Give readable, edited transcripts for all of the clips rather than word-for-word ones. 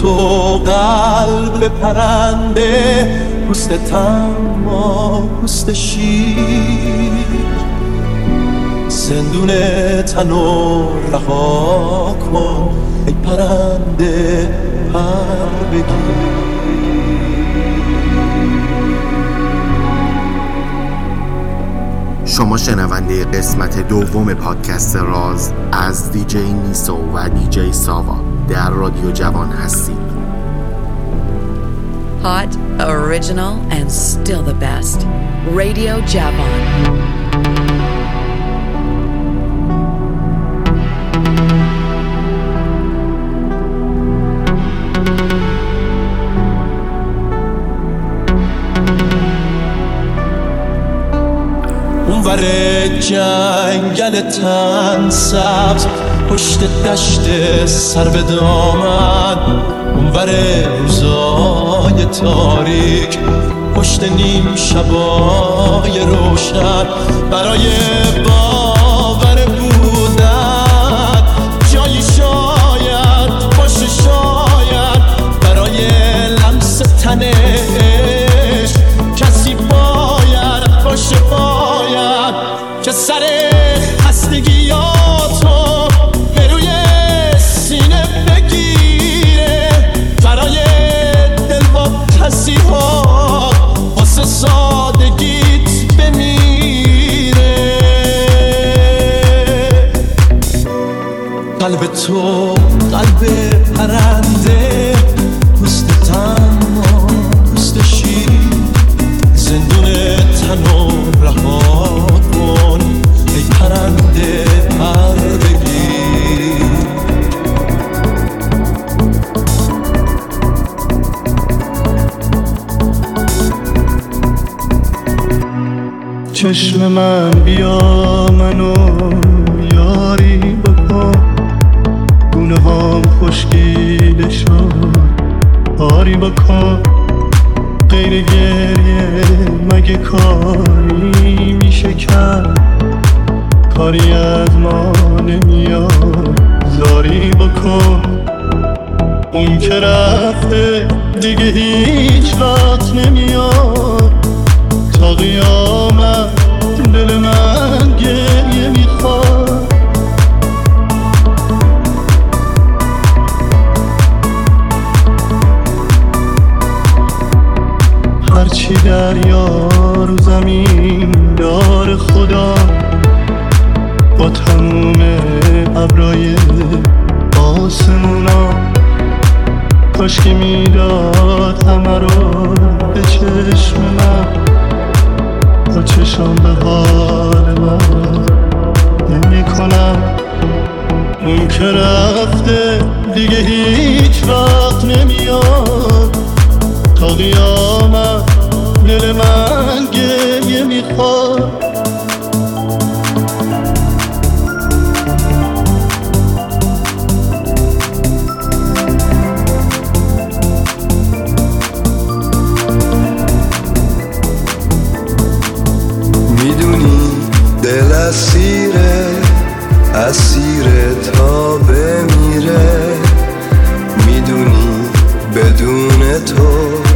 تو قلب پرنده، پوست تما پوست شیر، زندون تنو رها کن ای پرنده پر بگیر. شما شنونده قسمت دوم پادکست راز از دیجی نیسو و دیجی ساوا در رادیو جوان هستید. Hot, original and still the best. Radio Javan. اونور جنگل تن سبز پشت دشت سر به دامن، اونور روزای تاریک پشت نیم شبای روشن، برای باور بودن جایی شاید باشه، شاید برای لمس تنش کسی باید باشه، باید که سر خستگیاتو به روی سینه بگیره، برای دل با تصیحات واسه سادگیت بمیره. قلب تو قلب پرنده، پوست تما پوست شیر، زندون تنو رها کن ای پرنده پر بگیر. چشم من بیا منو یاری بکن، گونه هام خشکیده شد آری بکن، غیر گریه مگه کاری میشه کرد، کاری از ما نمیاد زاری بکن. اون که رفته دیگه هیچ وقت نمیاد، تا قیامت دل من گریه میخواد. هرچی دریا رو زمین دار خدا، با تموم ابرای آسمونا، کاش که میداد همه رو به چشم من، با چشم به حال من نمی کنم. اون که رفته دیگه هیچ وقت نمیاد، تا قیامت دل من گریه میخواد. میدونی دل اسیره تا بمیره، میدونی بدون تو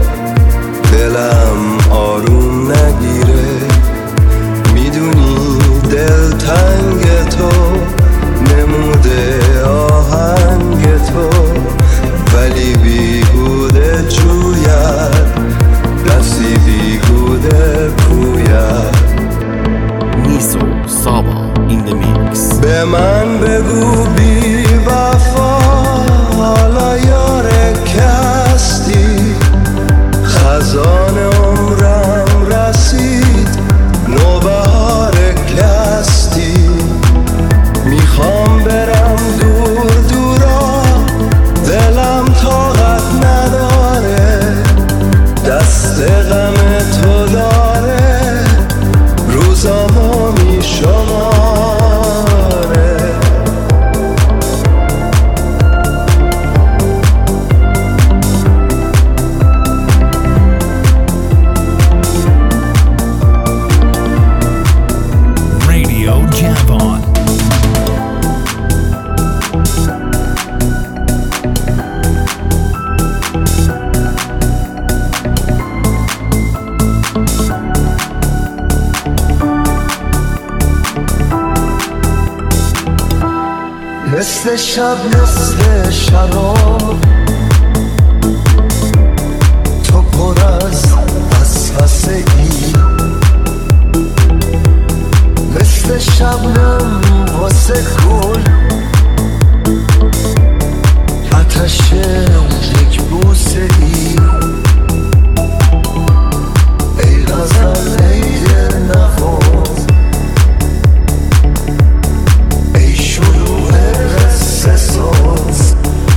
دلم آروم نگیره، میدونی دل تنگ تو نموده آهنگ تو، ولی بیهوده جوید دستی بیهوده کوید. نیسو ساوا این دی میکس. به من بگو بی وفا حالا یاره که هستی، مثل شب مثل شراب تو پر از حسحسه ای مثل شبنم واسه گل آتش یک بوسه ای ای غزل ای نواز ای شروع قصه ساز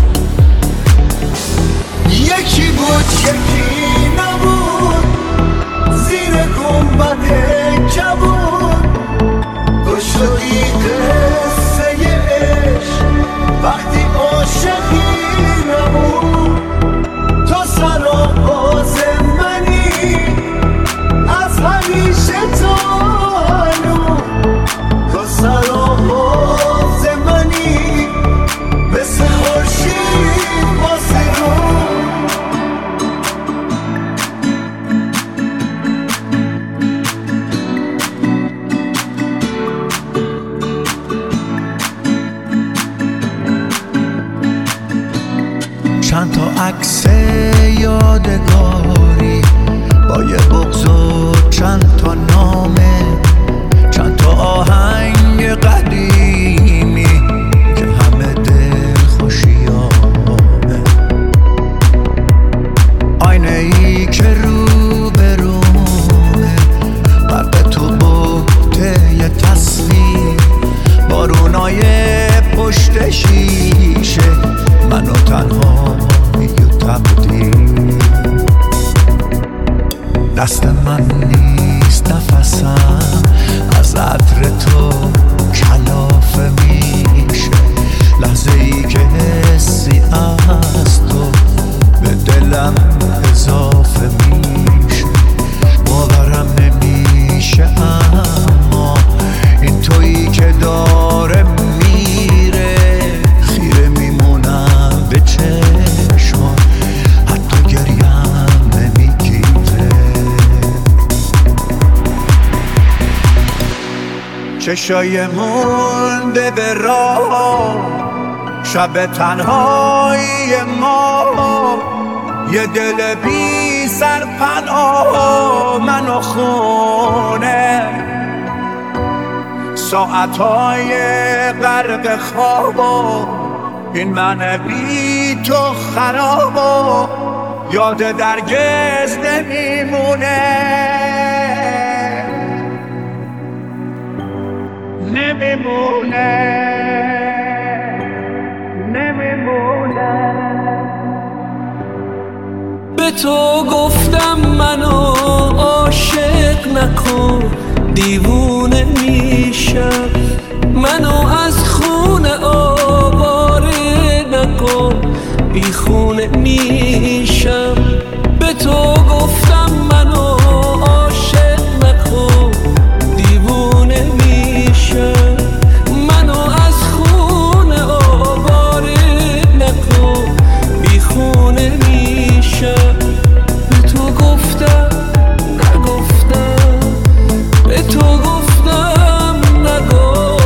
یکی بود یکی نبود زیر گنبد کبود تو شدی قصه عشق وقتی عاشقی نبود تو سرآغاز منی از همیشه تا هنوز تو سرآغاز منی مثل خورشید واسه رو چند تا عکس یادگاری با یه بغض و چند تا نامه چند تا آهنگ قدیمی که همه دل خوشیامه آینه ای که رو به رومه غرق تو بوته یه تصویر بارونای پشت شیشه منو تنها تبدیل دست من نیست نفسم از عطر تو کلافه میشه لحظه ای که حسی از تو به دلم اضافه میشه باورم نمیشه اما این تویی که داره میره خیره میمونم به چشمات حتی گریم نمیگیره چشای مونده به راه شب تنهایی ما یه دل بی سرپناه منو خونه ساعتهای غرق خوابو این من بی تو خرابو یاد درگز نمیمونه به تو گفتم منو عاشق نکن دیوونه میشم منو از خونه آواره نکن بی خونه میشم به تو گفتم منو عاشق نکن دیوونه میشم منو از خونه آواره نکن بی خونه میشم به تو گفتم نگفتم به تو گفتم نگفتم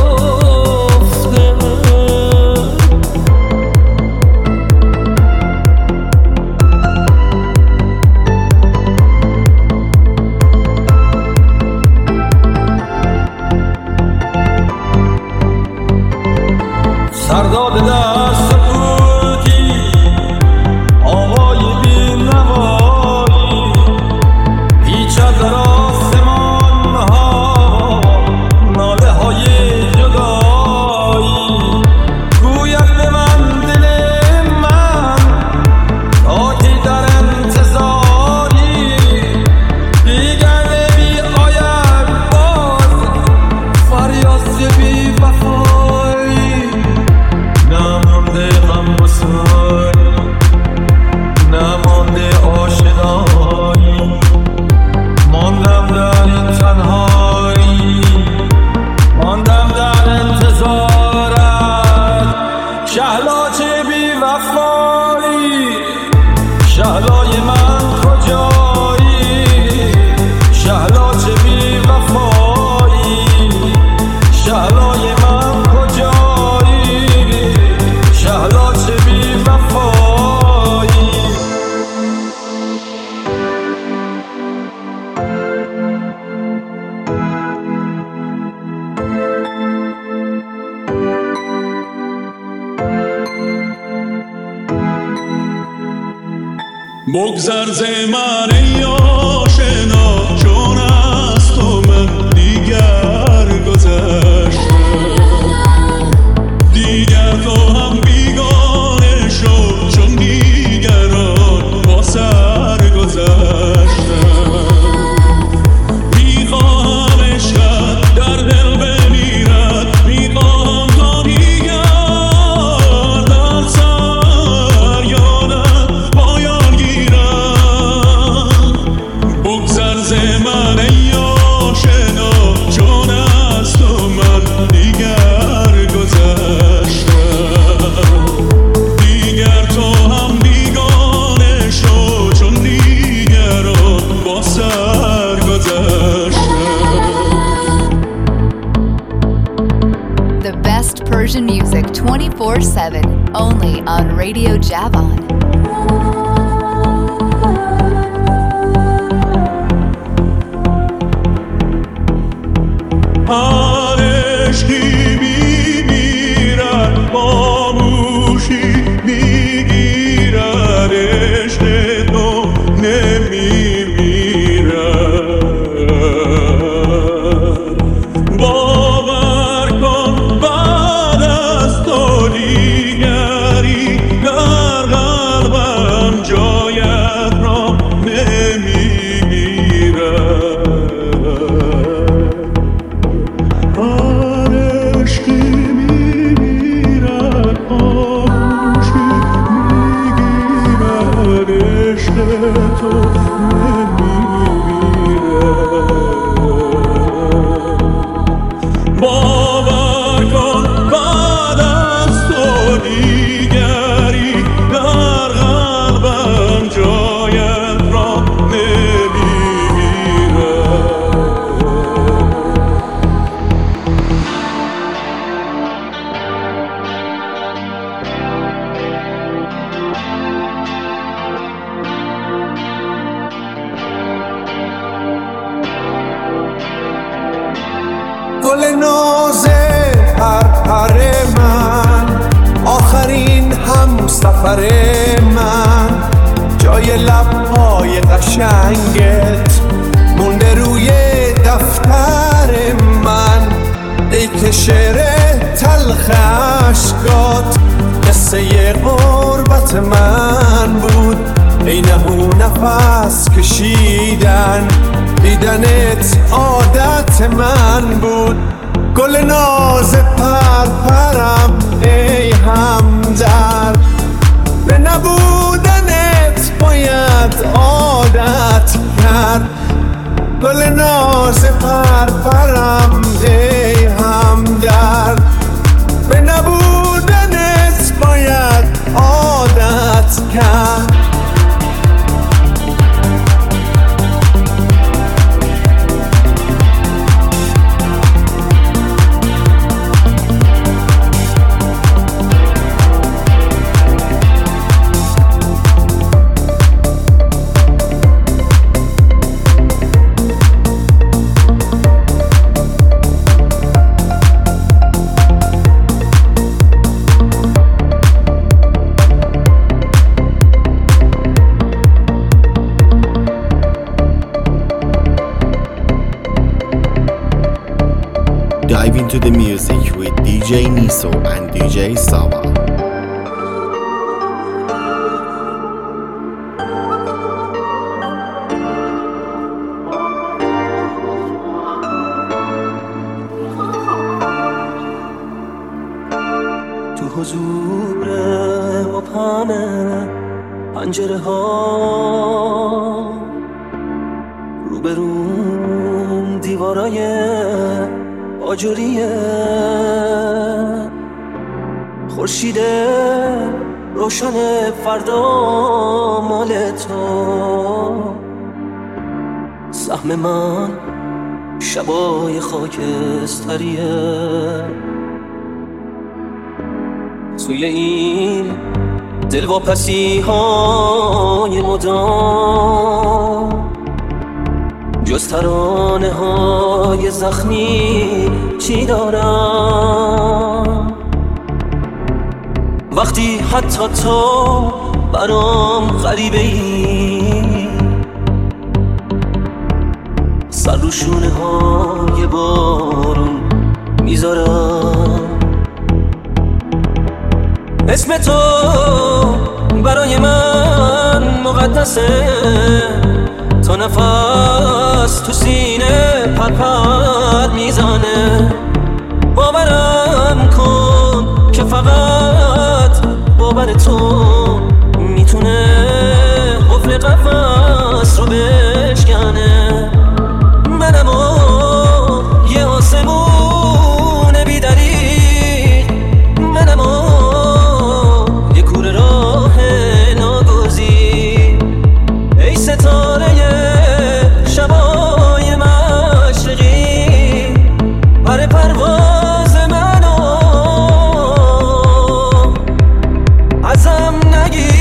بگذر ز من ای آشنا، چون از تو من دیگر گذشتم. دیگر تو هم بیگانه شو، چون دیگران با سر گذشتم. میخواهم عشقت در دل بمیرد، میخواهم تا دیگر در سر یادت پایان گیرد. بگذر ز من ای آشنا، چون از تو من دیگر گذشتم. دیگر تو هم بیگانه شو، چون دیگران با سر گذشتم. The best Persian music 24/7, only on Radio Javan. هر عشقی میمیرد، خاموشی میگیرد، عشق تو نمیمیرد. باور کن بعد از تو دیگری در قلبم جایت را نمیگیرد. هر عشقی میمیرد، خاموشی میگیرد، عشق تو نمیمیرد. باور کن بعد از تو دیگری در قلبم جایت را نمیگیرد. گل نازه پرپر من، آخرین هم سفر من، جای لبهای قشنگت مونده روی دفتر من. ای که شعر تلخ عشقات قصه غربت من بود، ای نهو نفس کشیدن دیدنت عادت من بود. گل ناز پرپرم ای همدرد، به نبودنت باید عادت کرد. گل ناز پرپرم ای همدرد، به نبودنت باید عادت کرد. Dive into the music with DJ Niso and DJ Sava. تو حضور مبهم پنجره ها، روبروم دیوارای آجوریه، خورشید روشن فردا مال تو، سهم من شبای خاکستریه. توی این دلواپسی های مدام، جز ترانه های زخمی چی دارم؟ وقتی حتی تو برام غریبه ای، رو شونه های بارون میذارم. اسم تو برای من مقدسه، تا نفس تو سینه پرپر میزنه. باورم کن که فقط باور تو میتونه قفل قفس رو بشکنه. منمو یه آسمون بی‌دریغ، منمو یه کوره راه ناگزیر. ای ستاره شبای مشرقی، پر پرواز منو ازم نگیر.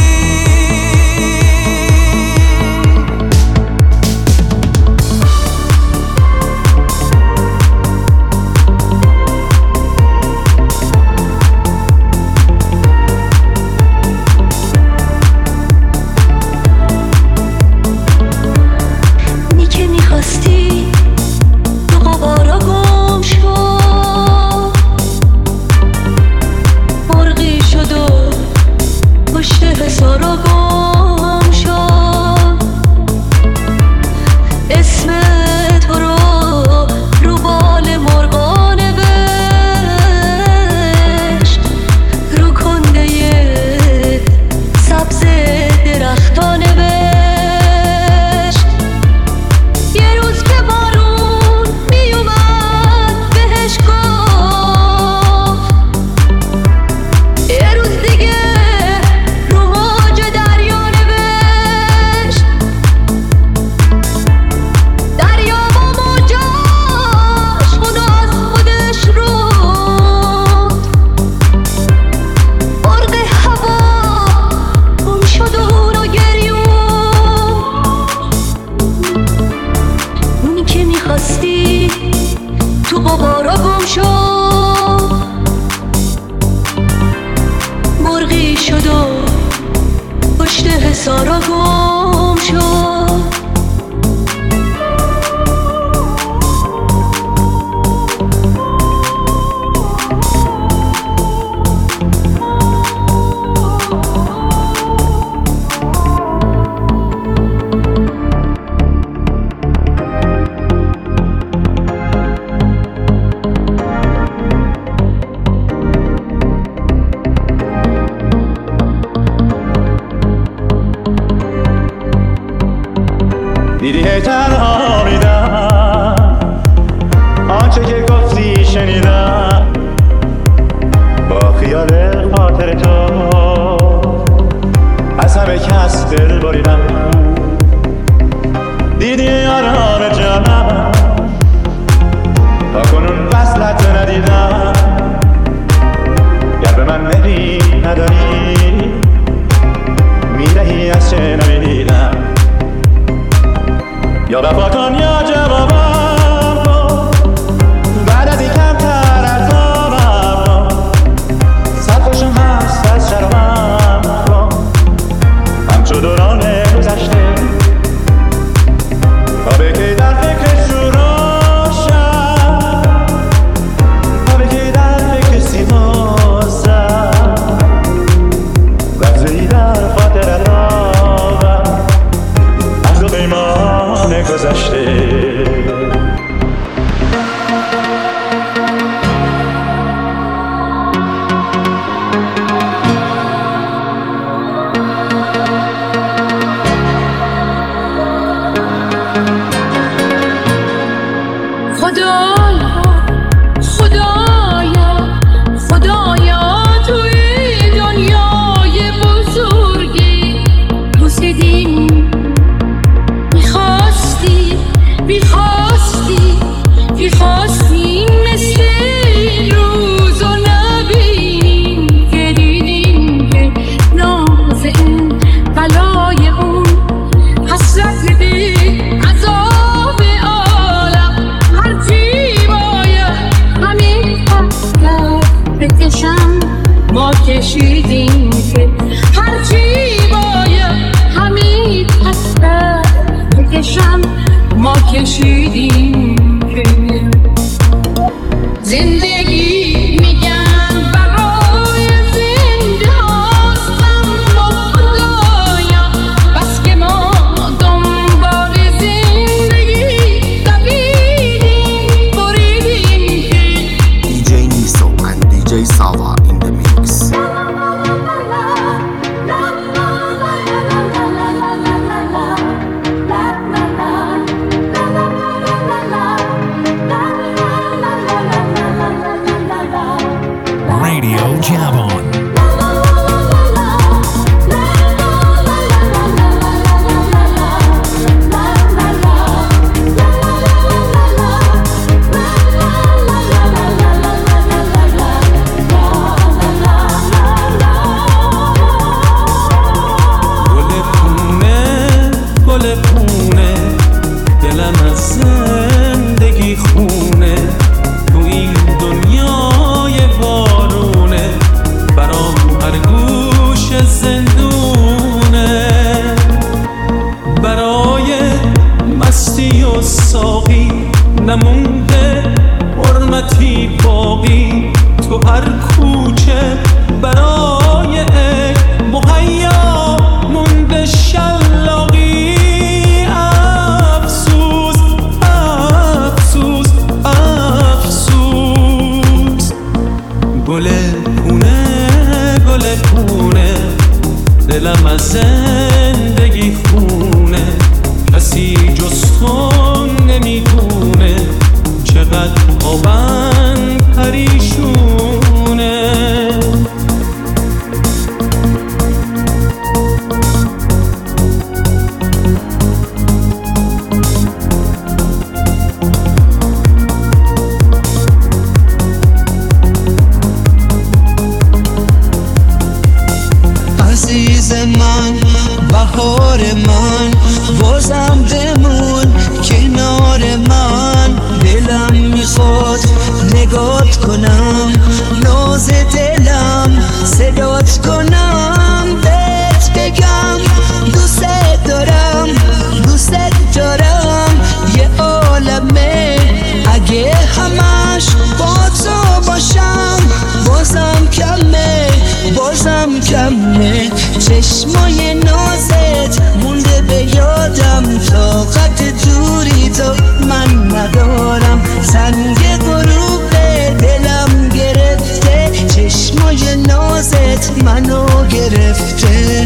دیدی تنها میدم آنچه که گفتی شنیدم، با خیال خاطر تو از همه کس دل بریدم. دیدی یاران جانم تا کنون وصلت ندیدم. گر به من مهری نداری میدهی از چه نمیدیدم. یا وفا کن یا جوابم کن، بعد از این کمتر از آبم کن. سرخوشم هست از شرمم کن، همچو دوران گذشته. تا به که در فکر شوراشم، تا به که در فکر سیمازم. لحظه‌ای در خاطر الابم از دو پیمان گذشته. ساقی نمونده حرمتی باقی تو هر کوچه برای مهیا مونده شلاقی افسوس افسوس افسوس گل پونه دلم از زندگی خونه کسی جز تو نمیدونه چقدر آبن پریشونه عزیز من بهار من بازم بمون کنار من دلم میخواد نگات کنم ناز دلم صدات کنم بهت بگم دوست دارم یه عالمه اگه همش با تو باشم بازم کمه چشمای نازت مونده به یادم طاقت دوری تو من ندارم سنگ غروب دلم گرفته چشمای نازت منو گرفته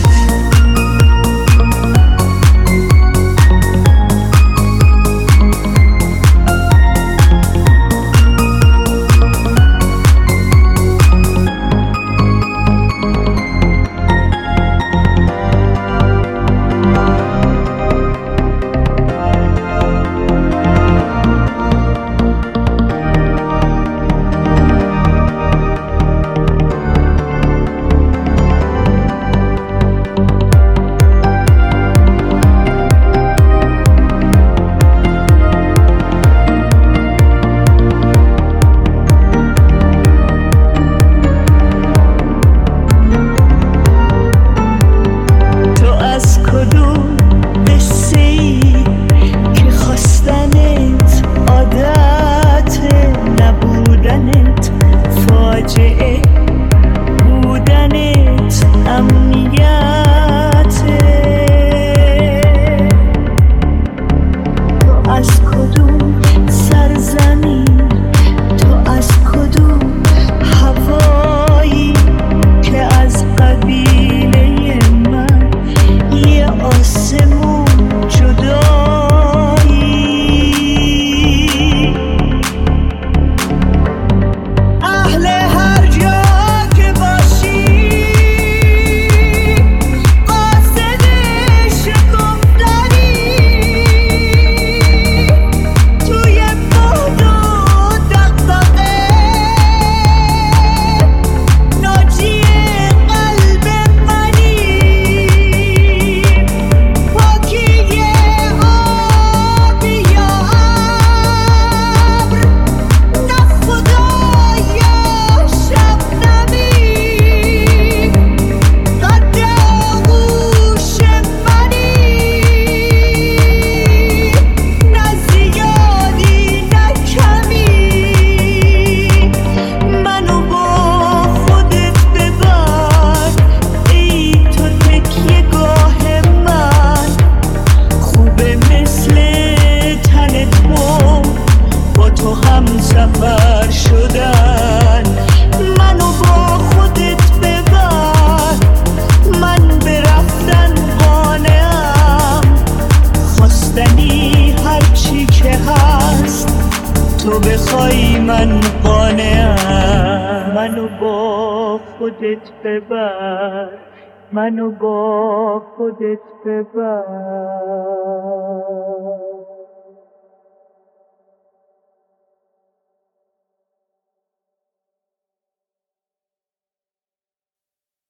منو با خودت ببر